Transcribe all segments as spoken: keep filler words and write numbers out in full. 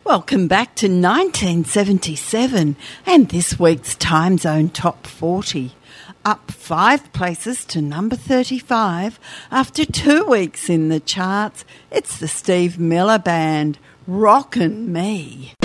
Welcome back to nineteen seventy-seven and this week's Time Zone Top forty. Up five places to number thirty-five after two weeks in the charts. It's the Steve Miller Band, Rockin' Me.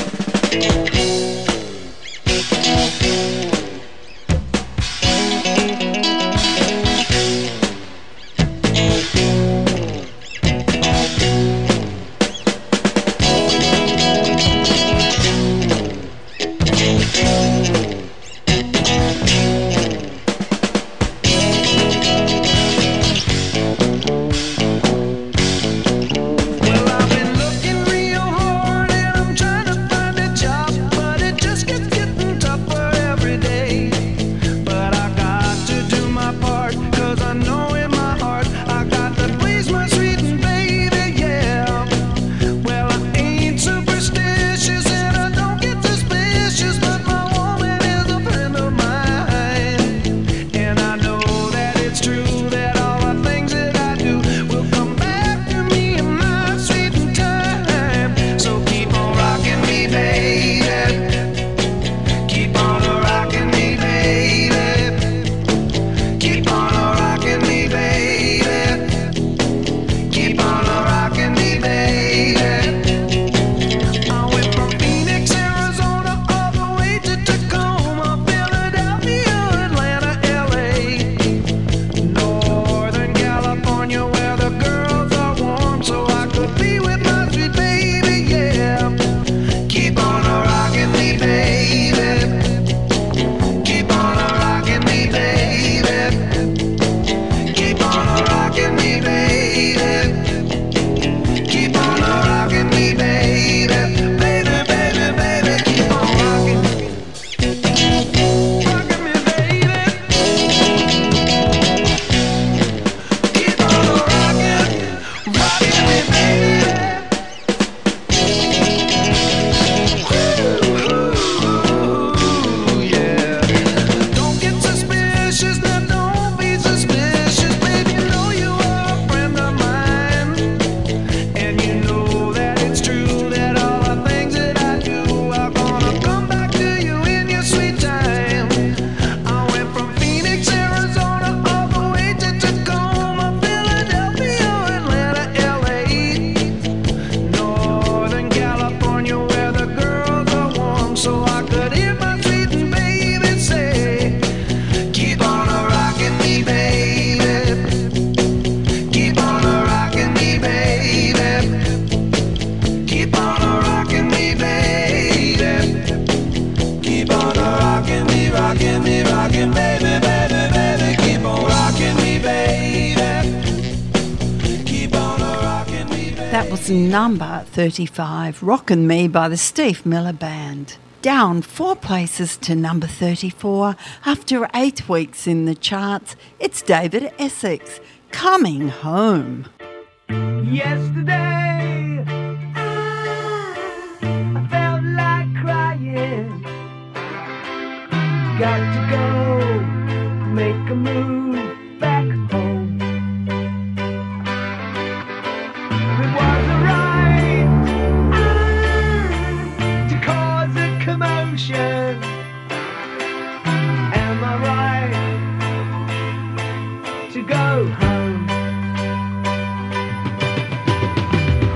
Number thirty-five, Rockin' Me by the Steve Miller Band. Down four places to number thirty-four after eight weeks in the charts, it's David Essex, Coming Home. Yesterday, I felt like crying. Got to go, make a move back home. It wasn't right to cause a commotion. Am I right to go home?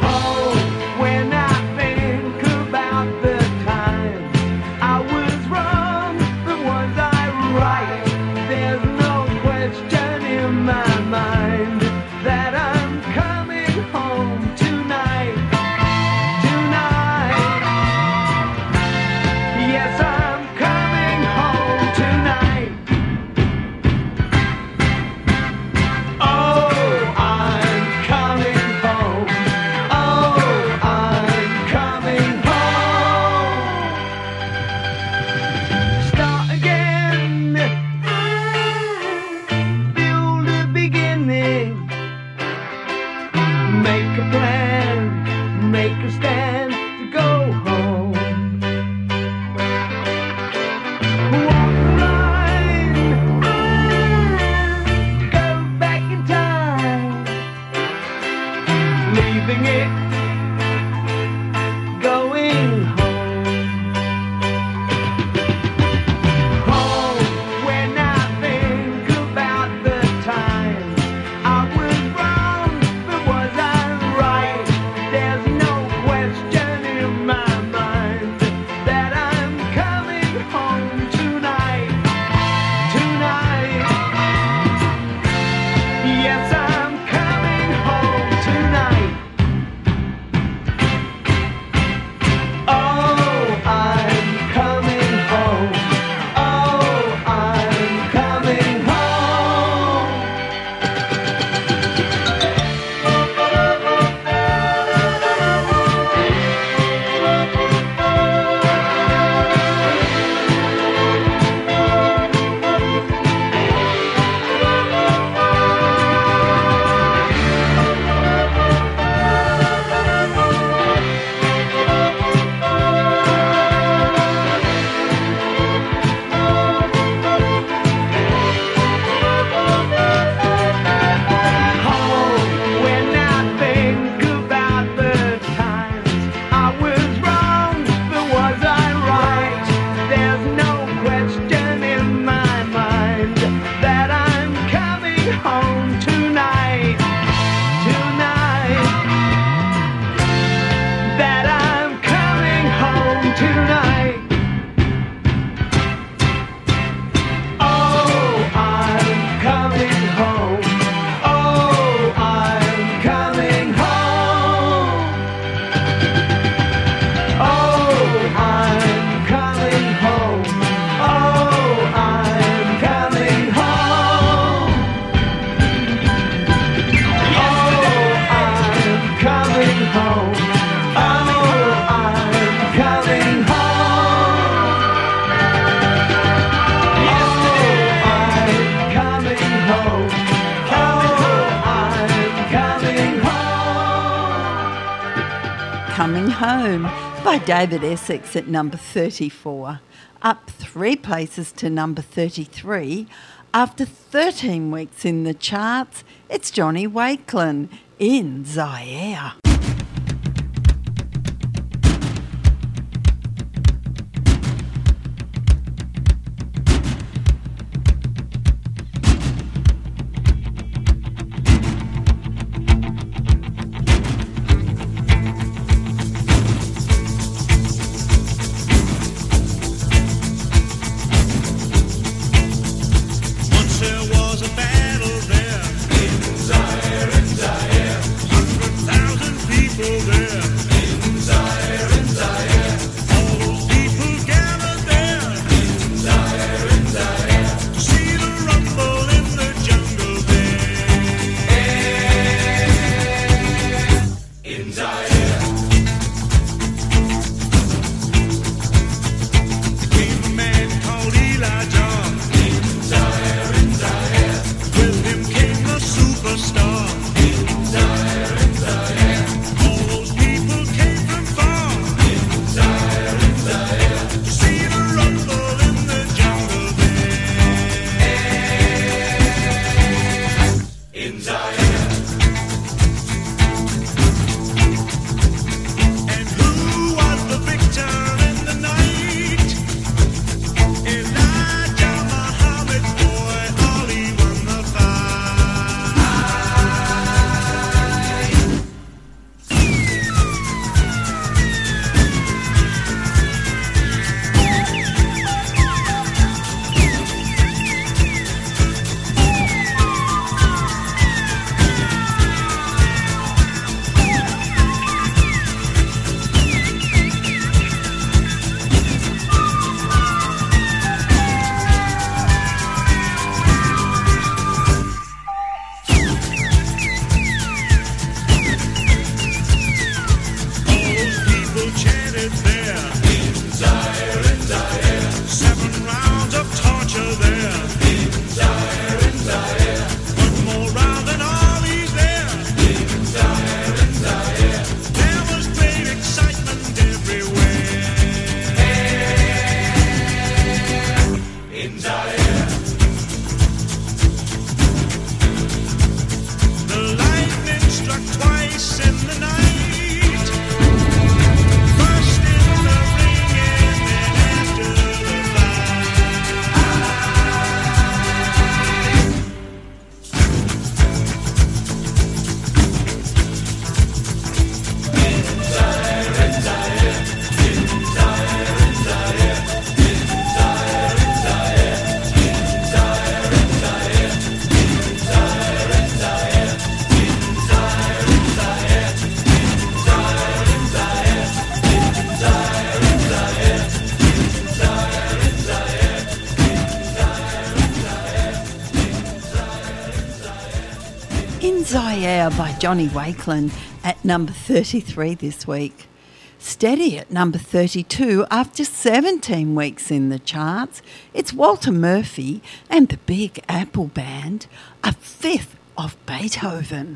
Home by David Essex at number thirty-four. Up three places to number thirty-three. After thirteen weeks in the charts, it's Johnny Wakelin in Zaire. Zaire by Johnny Wakelin at number thirty-three this week. Steady at number thirty-two after seventeen weeks in the charts, it's Walter Murphy and the Big Apple Band, a fifth of Beethoven.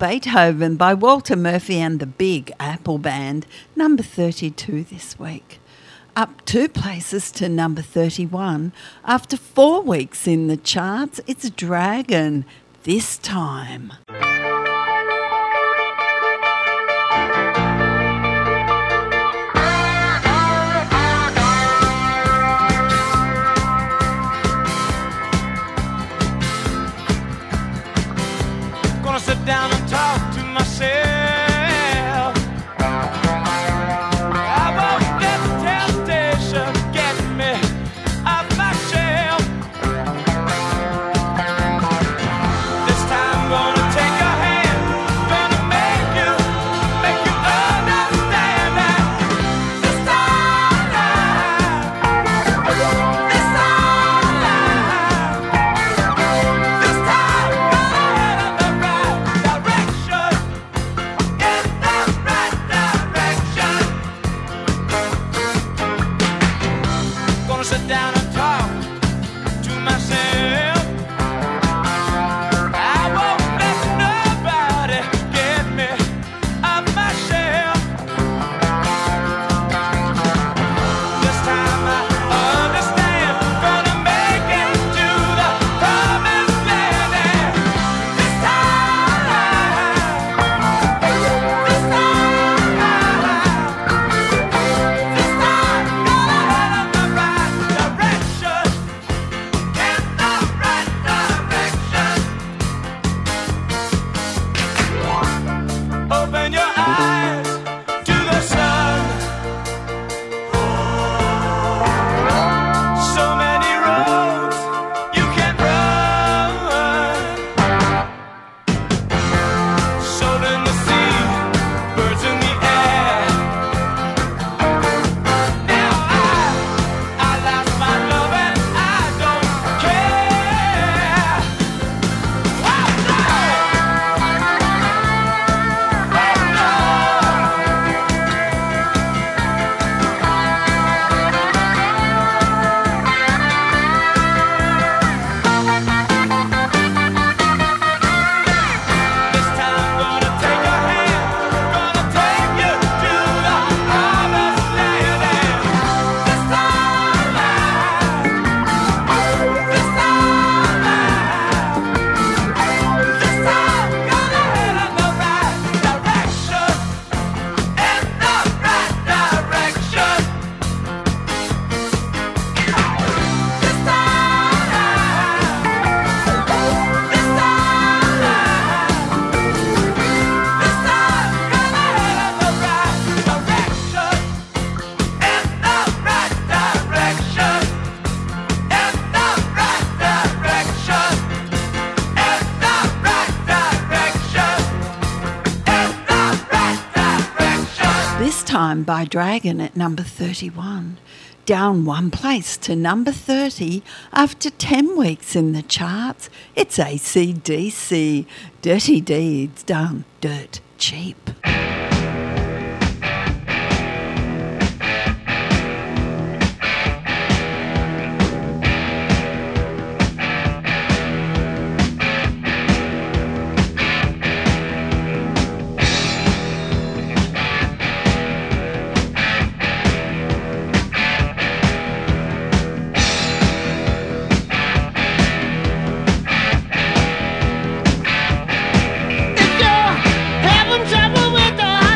Beethoven by Walter Murphy and the Big Apple Band, number thirty-two this week. Up two places to number thirty-one. After four weeks in the charts, it's Dragon, This Time. Gonna sit down and talk to myself. I won't let temptation get me off my shelf. This time I'm gonna take a hand, gonna make you, make you understand that this time, this time, this time, gonna head in the right direction, in the right direction. Gonna sit down and talk to myself. I won't let nobody get me off my shelf. This time I understand. Gonna make it to the promised land. And this time, this time, this time, gonna head in the right direction, in the right direction. Open your eyes to the sun. So many roads you can run. Soul in the sea, birds in the air. Now I, I lost my love and I don't care. Oh no! This time gonna take a hand, gonna take you to the promised land. And this time, this time, this time, gonna head in the right direction, in the right direction. This This Time by Dragon at number thirty-one. Down one place to number thirty after ten weeks in the charts. It's A C D C, Dirty Deeds Done Dirt Cheap. If you're having trouble with the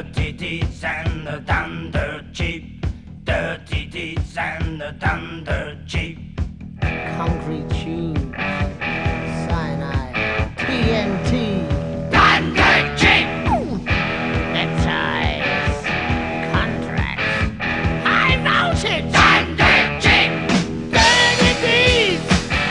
Dirty deeds and the done dirt cheap. Dirty deeds and the done dirt cheap. Concrete tubes, cyanide, T N T, Done dirt cheap. neckties, contracts, high voltage, Done dirt cheap. dirty deeds,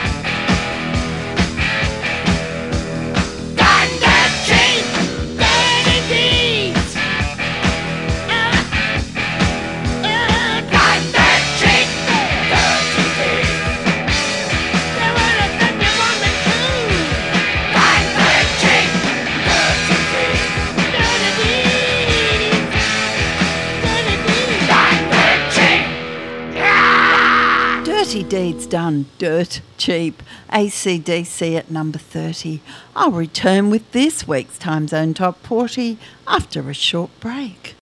Done dirt cheap. dirty deeds. Uh, uh, Done dirt cheap. Dirty deeds. they wanna send you on the tube. Done dirt cheap. Dirty deeds. Dirty deeds, dirty deeds. Done dirt cheap. Dirty Deeds Done Dirt Cheap. A C D C at number thirty. I'll return with this week's Time Zone Top forty after a short break.